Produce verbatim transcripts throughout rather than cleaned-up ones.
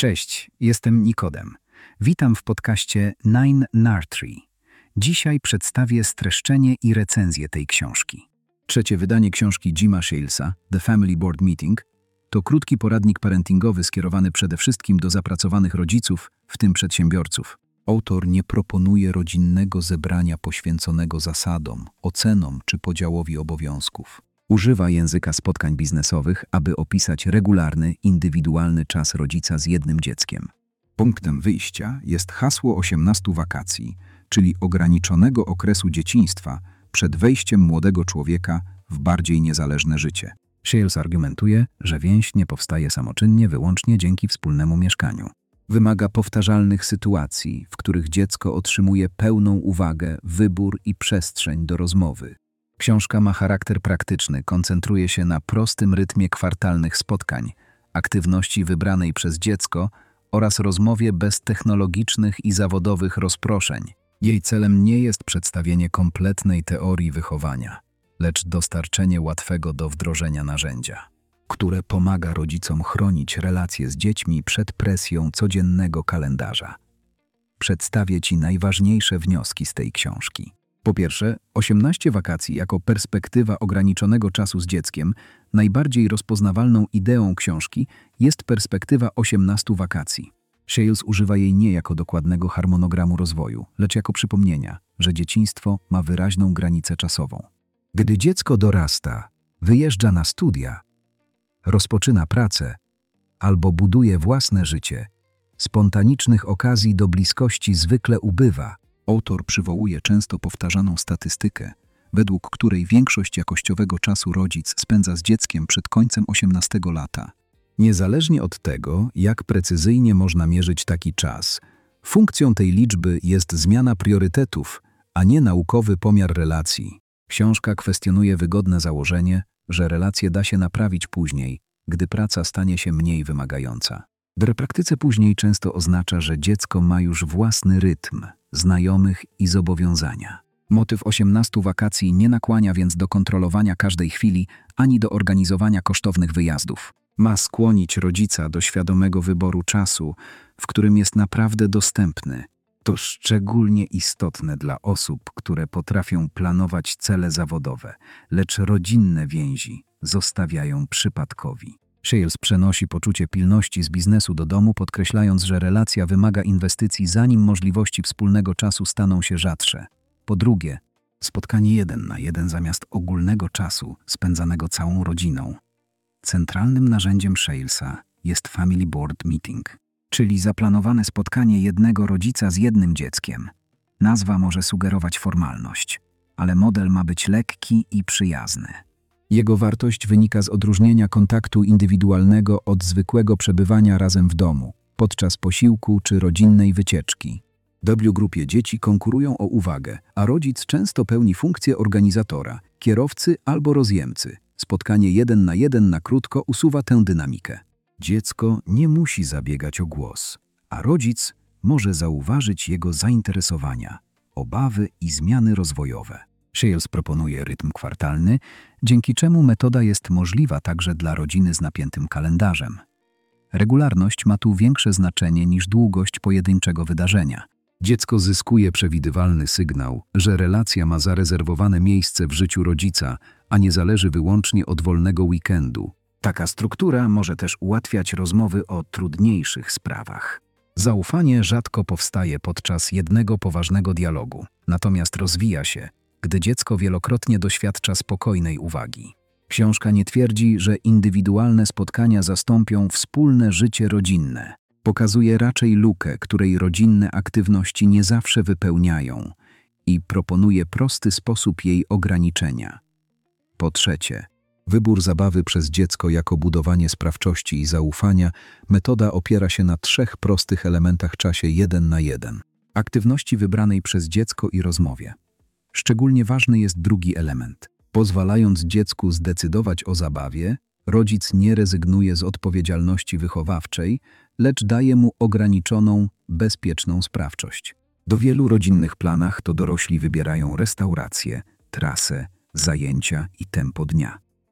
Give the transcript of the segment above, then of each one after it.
Cześć, jestem Nikodem. Witam w podcaście Nine Nursery. Dzisiaj przedstawię streszczenie i recenzję tej książki. Trzecie wydanie książki Jima Shalesa, The Family Board Meeting, to krótki poradnik parentingowy skierowany przede wszystkim do zapracowanych rodziców, w tym przedsiębiorców. Autor nie proponuje rodzinnego zebrania poświęconego zasadom, ocenom czy podziałowi obowiązków. Używa języka spotkań biznesowych, aby opisać regularny, indywidualny czas rodzica z jednym dzieckiem. Punktem wyjścia jest hasło osiemnastu wakacji, czyli ograniczonego okresu dzieciństwa przed wejściem młodego człowieka w bardziej niezależne życie. Shales argumentuje, że więź nie powstaje samoczynnie wyłącznie dzięki wspólnemu mieszkaniu. Wymaga powtarzalnych sytuacji, w których dziecko otrzymuje pełną uwagę, wybór i przestrzeń do rozmowy. Książka ma charakter praktyczny, koncentruje się na prostym rytmie kwartalnych spotkań, aktywności wybranej przez dziecko oraz rozmowie bez technologicznych i zawodowych rozproszeń. Jej celem nie jest przedstawienie kompletnej teorii wychowania, lecz dostarczenie łatwego do wdrożenia narzędzia, które pomaga rodzicom chronić relacje z dziećmi przed presją codziennego kalendarza. Przedstawię Ci najważniejsze wnioski z tej książki. Po pierwsze, osiemnaście wakacji jako perspektywa ograniczonego czasu z dzieckiem. Najbardziej rozpoznawalną ideą książki jest perspektywa osiemnastu wakacji. Shales używa jej nie jako dokładnego harmonogramu rozwoju, lecz jako przypomnienia, że dzieciństwo ma wyraźną granicę czasową. Gdy dziecko dorasta, wyjeżdża na studia, rozpoczyna pracę albo buduje własne życie, spontanicznych okazji do bliskości zwykle ubywa. Autor przywołuje często powtarzaną statystykę, według której większość jakościowego czasu rodzic spędza z dzieckiem przed końcem osiemnastego lata. Niezależnie od tego, jak precyzyjnie można mierzyć taki czas, funkcją tej liczby jest zmiana priorytetów, a nie naukowy pomiar relacji. Książka kwestionuje wygodne założenie, że relacje da się naprawić później, gdy praca stanie się mniej wymagająca. W praktyce później często oznacza, że dziecko ma już własny rytm, znajomych i zobowiązania. Motyw osiemnastu wakacji nie nakłania więc do kontrolowania każdej chwili, ani do organizowania kosztownych wyjazdów. Ma skłonić rodzica do świadomego wyboru czasu, w którym jest naprawdę dostępny. To szczególnie istotne dla osób, które potrafią planować cele zawodowe, lecz rodzinne więzi zostawiają przypadkowi. Shales przenosi poczucie pilności z biznesu do domu, podkreślając, że relacja wymaga inwestycji, zanim możliwości wspólnego czasu staną się rzadsze. Po drugie, spotkanie jeden na jeden zamiast ogólnego czasu spędzanego całą rodziną. Centralnym narzędziem Shalesa jest Family Board Meeting, czyli zaplanowane spotkanie jednego rodzica z jednym dzieckiem. Nazwa może sugerować formalność, ale model ma być lekki i przyjazny. Jego wartość wynika z odróżnienia kontaktu indywidualnego od zwykłego przebywania razem w domu, podczas posiłku czy rodzinnej wycieczki. W grupie dzieci konkurują o uwagę, a rodzic często pełni funkcję organizatora, kierowcy albo rozjemcy. Spotkanie jeden na jeden na krótko usuwa tę dynamikę. Dziecko nie musi zabiegać o głos, a rodzic może zauważyć jego zainteresowania, obawy i zmiany rozwojowe. Shales proponuje rytm kwartalny, dzięki czemu metoda jest możliwa także dla rodziny z napiętym kalendarzem. Regularność ma tu większe znaczenie niż długość pojedynczego wydarzenia. Dziecko zyskuje przewidywalny sygnał, że relacja ma zarezerwowane miejsce w życiu rodzica, a nie zależy wyłącznie od wolnego weekendu. Taka struktura może też ułatwiać rozmowy o trudniejszych sprawach. Zaufanie rzadko powstaje podczas jednego poważnego dialogu, natomiast rozwija się, gdy dziecko wielokrotnie doświadcza spokojnej uwagi. Książka nie twierdzi, że indywidualne spotkania zastąpią wspólne życie rodzinne. Pokazuje raczej lukę, której rodzinne aktywności nie zawsze wypełniają, i proponuje prosty sposób jej ograniczenia. Po trzecie, wybór zabawy przez dziecko jako budowanie sprawczości i zaufania. Metoda opiera się na trzech prostych elementach: czasie jeden na jeden, aktywności wybranej przez dziecko i rozmowie. Szczególnie ważny jest drugi element. Pozwalając dziecku zdecydować o zabawie, rodzic nie rezygnuje z odpowiedzialności wychowawczej, lecz daje mu ograniczoną, bezpieczną sprawczość. Do wielu rodzinnych planach to dorośli wybierają restaurację, trasę, zajęcia i tempo dnia.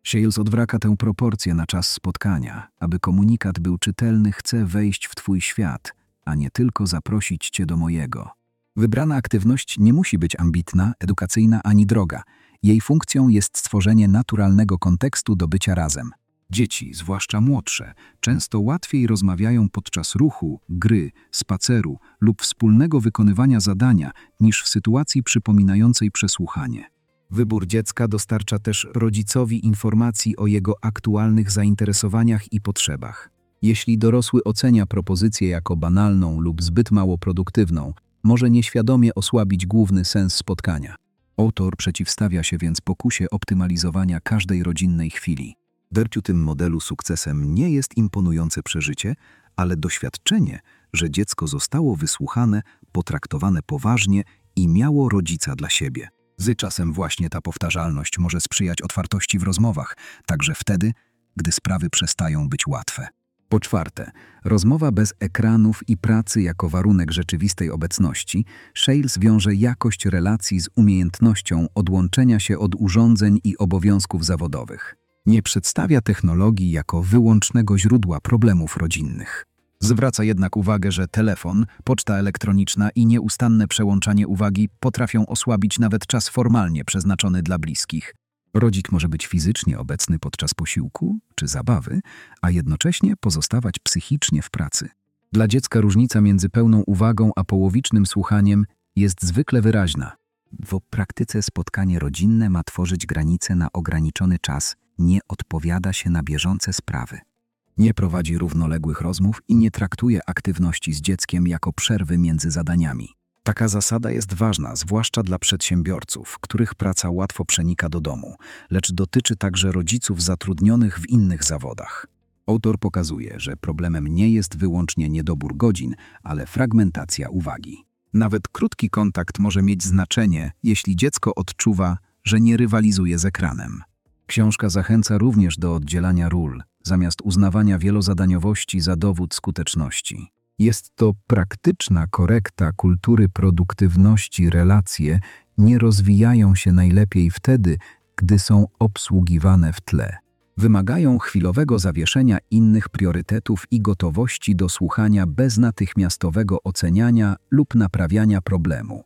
Shields odwraca tę proporcję na czas spotkania. Aby komunikat był czytelny, chcę wejść w twój świat, a nie tylko zaprosić cię do mojego. Wybrana aktywność nie musi być ambitna, edukacyjna ani droga. Jej funkcją jest stworzenie naturalnego kontekstu do bycia razem. Dzieci, zwłaszcza młodsze, często łatwiej rozmawiają podczas ruchu, gry, spaceru lub wspólnego wykonywania zadania niż w sytuacji przypominającej przesłuchanie. Wybór dziecka dostarcza też rodzicowi informacji o jego aktualnych zainteresowaniach i potrzebach. Jeśli dorosły ocenia propozycję jako banalną lub zbyt mało produktywną, może nieświadomie osłabić główny sens spotkania. Autor przeciwstawia się więc pokusie optymalizowania każdej rodzinnej chwili. W tym modelu sukcesem nie jest imponujące przeżycie, ale doświadczenie, że dziecko zostało wysłuchane, potraktowane poważnie i miało rodzica dla siebie. Z czasem właśnie ta powtarzalność może sprzyjać otwartości w rozmowach, także wtedy, gdy sprawy przestają być łatwe. Po czwarte, rozmowa bez ekranów i pracy jako warunek rzeczywistej obecności. Shields wiąże jakość relacji z umiejętnością odłączenia się od urządzeń i obowiązków zawodowych. Nie przedstawia technologii jako wyłącznego źródła problemów rodzinnych. Zwraca jednak uwagę, że telefon, poczta elektroniczna i nieustanne przełączanie uwagi potrafią osłabić nawet czas formalnie przeznaczony dla bliskich. Rodzic może być fizycznie obecny podczas posiłku czy zabawy, a jednocześnie pozostawać psychicznie w pracy. Dla dziecka różnica między pełną uwagą a połowicznym słuchaniem jest zwykle wyraźna. W praktyce spotkanie rodzinne ma tworzyć granice na ograniczony czas, nie odpowiada się na bieżące sprawy. Nie prowadzi równoległych rozmów i nie traktuje aktywności z dzieckiem jako przerwy między zadaniami. Taka zasada jest ważna, zwłaszcza dla przedsiębiorców, których praca łatwo przenika do domu, lecz dotyczy także rodziców zatrudnionych w innych zawodach. Autor pokazuje, że problemem nie jest wyłącznie niedobór godzin, ale fragmentacja uwagi. Nawet krótki kontakt może mieć znaczenie, jeśli dziecko odczuwa, że nie rywalizuje z ekranem. Książka zachęca również do oddzielania ról, zamiast uznawania wielozadaniowości za dowód skuteczności. Jest to praktyczna korekta kultury produktywności. Relacje nie rozwijają się najlepiej wtedy, gdy są obsługiwane w tle. Wymagają chwilowego zawieszenia innych priorytetów i gotowości do słuchania bez natychmiastowego oceniania lub naprawiania problemu.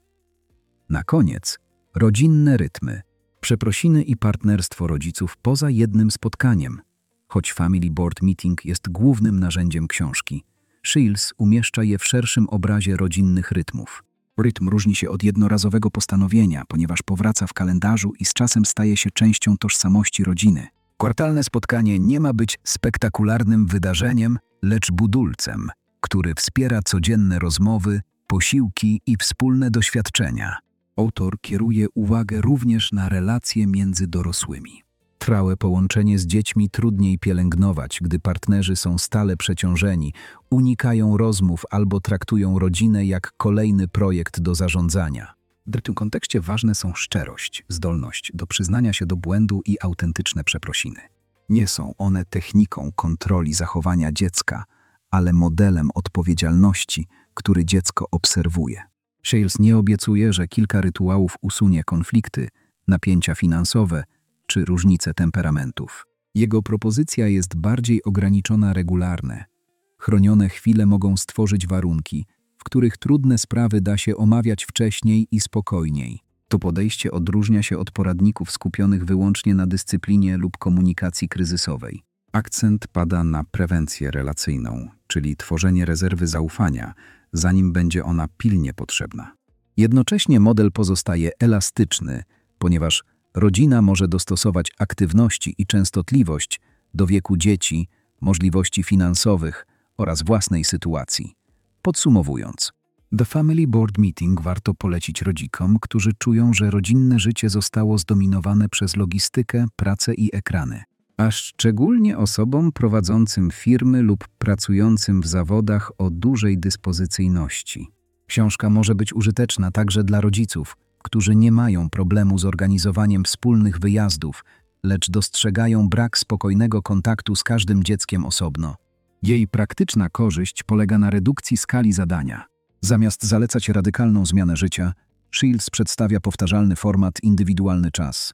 Na koniec, rodzinne rytmy, przeprosiny i partnerstwo rodziców poza jednym spotkaniem. Choć Family Board Meeting jest głównym narzędziem książki, Shields umieszcza je w szerszym obrazie rodzinnych rytmów. Rytm różni się od jednorazowego postanowienia, ponieważ powraca w kalendarzu i z czasem staje się częścią tożsamości rodziny. Kwartalne spotkanie nie ma być spektakularnym wydarzeniem, lecz budulcem, który wspiera codzienne rozmowy, posiłki i wspólne doświadczenia. Autor kieruje uwagę również na relacje między dorosłymi. Trwałe połączenie z dziećmi trudniej pielęgnować, gdy partnerzy są stale przeciążeni, unikają rozmów albo traktują rodzinę jak kolejny projekt do zarządzania. W tym kontekście ważne są szczerość, zdolność do przyznania się do błędu i autentyczne przeprosiny. Nie są one techniką kontroli zachowania dziecka, ale modelem odpowiedzialności, który dziecko obserwuje. Shields nie obiecuje, że kilka rytuałów usunie konflikty, napięcia finansowe czy różnice temperamentów. Jego propozycja jest bardziej ograniczona regularne. Chronione chwile mogą stworzyć warunki, w których trudne sprawy da się omawiać wcześniej i spokojniej. To podejście odróżnia się od poradników skupionych wyłącznie na dyscyplinie lub komunikacji kryzysowej. Akcent pada na prewencję relacyjną, czyli tworzenie rezerwy zaufania, zanim będzie ona pilnie potrzebna. Jednocześnie model pozostaje elastyczny, ponieważ rodzina może dostosować aktywności i częstotliwość do wieku dzieci, możliwości finansowych oraz własnej sytuacji. Podsumowując, The Family Board Meeting warto polecić rodzicom, którzy czują, że rodzinne życie zostało zdominowane przez logistykę, pracę i ekrany, a szczególnie osobom prowadzącym firmy lub pracującym w zawodach o dużej dyspozycyjności. Książka może być użyteczna także dla rodziców, którzy nie mają problemu z organizowaniem wspólnych wyjazdów, lecz dostrzegają brak spokojnego kontaktu z każdym dzieckiem osobno. Jej praktyczna korzyść polega na redukcji skali zadania. Zamiast zalecać radykalną zmianę życia, Shields przedstawia powtarzalny format, indywidualny czas.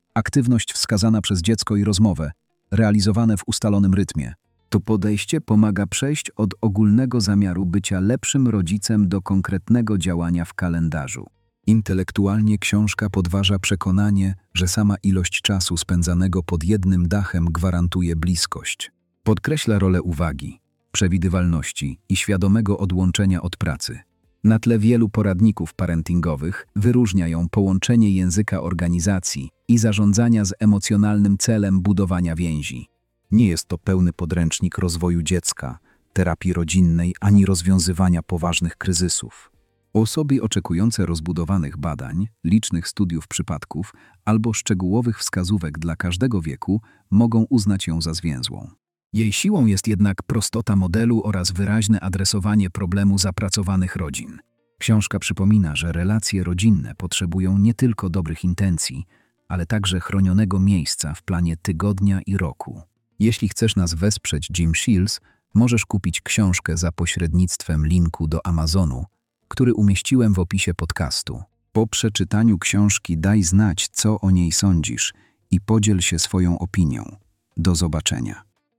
Aktywność wskazana przez dziecko i rozmowę, realizowane w ustalonym rytmie. To podejście pomaga przejść od ogólnego zamiaru bycia lepszym rodzicem do konkretnego działania w kalendarzu. Intelektualnie książka podważa przekonanie, że sama ilość czasu spędzanego pod jednym dachem gwarantuje bliskość. Podkreśla rolę uwagi, przewidywalności i świadomego odłączenia od pracy. Na tle wielu poradników parentingowych wyróżnia ją połączenie języka organizacji i zarządzania z emocjonalnym celem budowania więzi. Nie jest to pełny podręcznik rozwoju dziecka, terapii rodzinnej ani rozwiązywania poważnych kryzysów. Osoby oczekujące rozbudowanych badań, licznych studiów przypadków albo szczegółowych wskazówek dla każdego wieku mogą uznać ją za zwięzłą. Jej siłą jest jednak prostota modelu oraz wyraźne adresowanie problemu zapracowanych rodzin. Książka przypomina, że relacje rodzinne potrzebują nie tylko dobrych intencji, ale także chronionego miejsca w planie tygodnia i roku. Jeśli chcesz nas wesprzeć, Jim Shields, możesz kupić książkę za pośrednictwem linku do Amazonu, który umieściłem w opisie podcastu. Po przeczytaniu książki daj znać, co o niej sądzisz i podziel się swoją opinią. Do zobaczenia.